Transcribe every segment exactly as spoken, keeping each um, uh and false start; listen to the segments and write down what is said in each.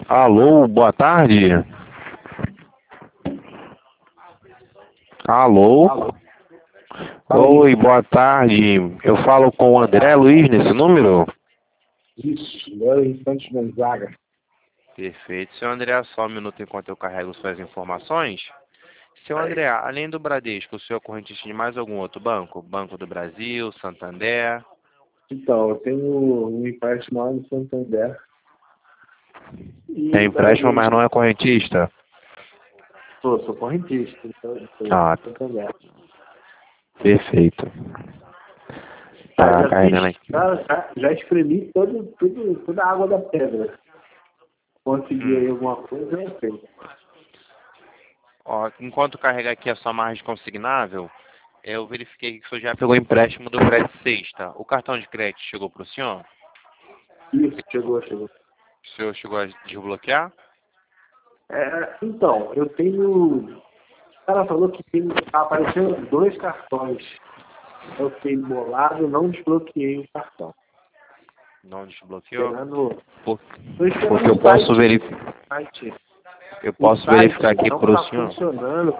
Alô, boa tarde. Alô. Alô, fala aí. Oi, boa tarde. Eu falo com o André Luiz nesse número? Isso, Léo Santos Gonzaga. Perfeito. Seu André, só um minuto enquanto eu carrego suas informações. Seu André, além do Bradesco, o senhor é correntista de mais algum outro banco? Banco do Brasil, Santander? Então, eu tenho um empréstimo lá no Santander Tem e empréstimo, mas Bradesco. não é correntista? Sou, sou correntista, então, sou Ah, Santander. perfeito. Ah, Tá já carregando fiz, aqui. já, já, já espremi todo, tudo, toda a água da pedra. Consegui Hum. aí alguma coisa, eu sei. Ó, enquanto carrega aqui a sua margem consignável, eu verifiquei que o senhor já pegou empréstimo do Credit Sexta. O cartão de crédito chegou para o senhor? Isso, chegou, chegou. O senhor chegou a desbloquear? É, então, eu tenho. O cara falou que tem, tá aparecendo dois cartões. Eu fiquei bolado, não desbloqueei o cartão. Não desbloqueou? Esperando. Por- Estou esperando Porque eu o posso site. verificar. site. Eu O posso verificar site aqui não para o está senhor? funcionando.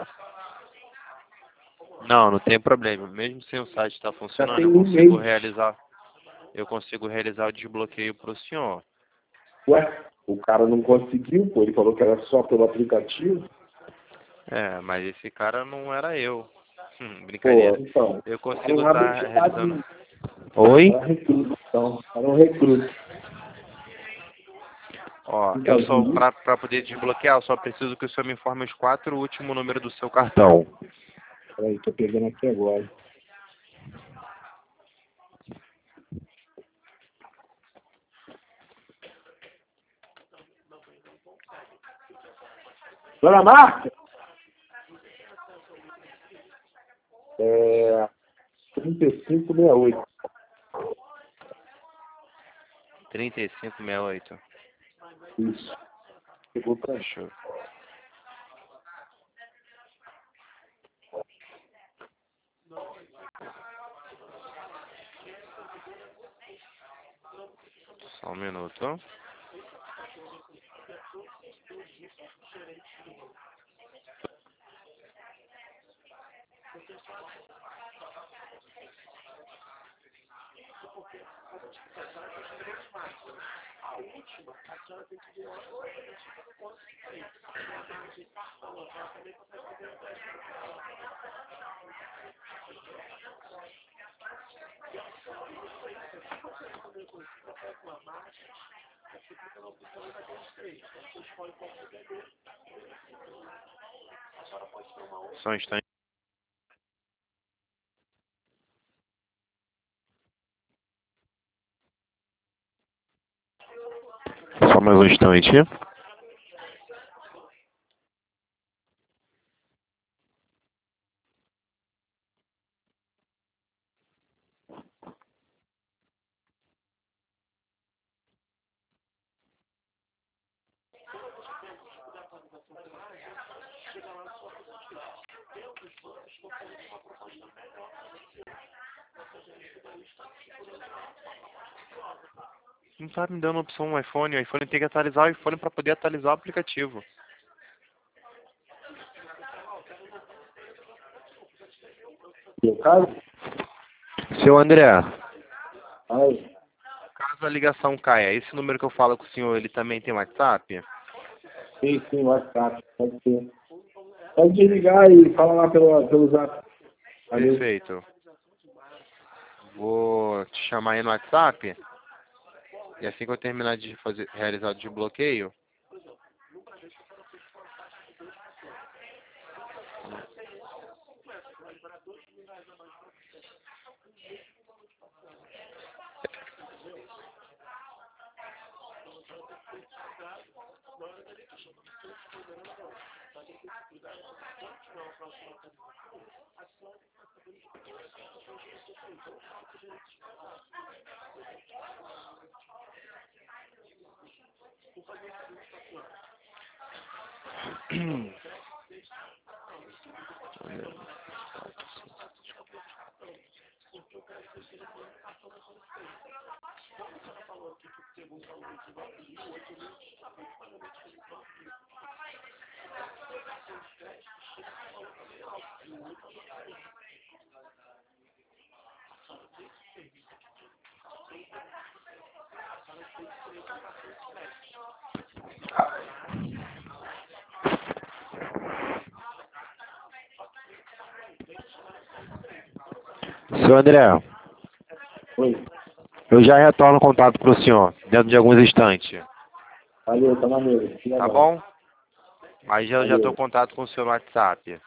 Não, não tem problema. Mesmo sem o site estar Já funcionando, tem eu um consigo mês. realizar. Eu consigo realizar o desbloqueio para o senhor. Ué, o cara não conseguiu, pô. Ele falou que era só pelo aplicativo. É, mas esse cara não era eu. Hum, Pô, brincadeira. então. Eu Era consigo um estar abençoado. realizando. Oi? Era recruta, então. Era um recruta. Ó, eu Então, só Juiz. para poder desbloquear, eu só preciso que o senhor me informe os quatro últimos números do seu cartão. Peraí, tô pegando aqui agora. Dona Marta! É. trinta e cinco sessenta e oito. trinta e cinco sessenta e oito. Isso. Chegou pra. Deixa eu... Só um minuto. Só um instante. Só mais um instante. Não tá me dando opção no iPhone. O iPhone tem que atualizar o iPhone para poder atualizar o aplicativo. Meu caso? Seu André, Ai. caso a ligação caia, esse número que eu falo com o senhor, ele também tem WhatsApp? Sim, sim, WhatsApp. Pode ser. Pode desligar e fala lá pelo, pelo zap. Valeu. Perfeito. Vou te chamar aí no WhatsApp. E assim que eu terminar de fazer, realizar o desbloqueio, Seu André, Oi. eu já retorno o contato para o senhor, dentro de alguns instantes. Valeu, tá maneiro. Tá bom? Aí já, eu já Valeu. estou em contato com o seu no WhatsApp.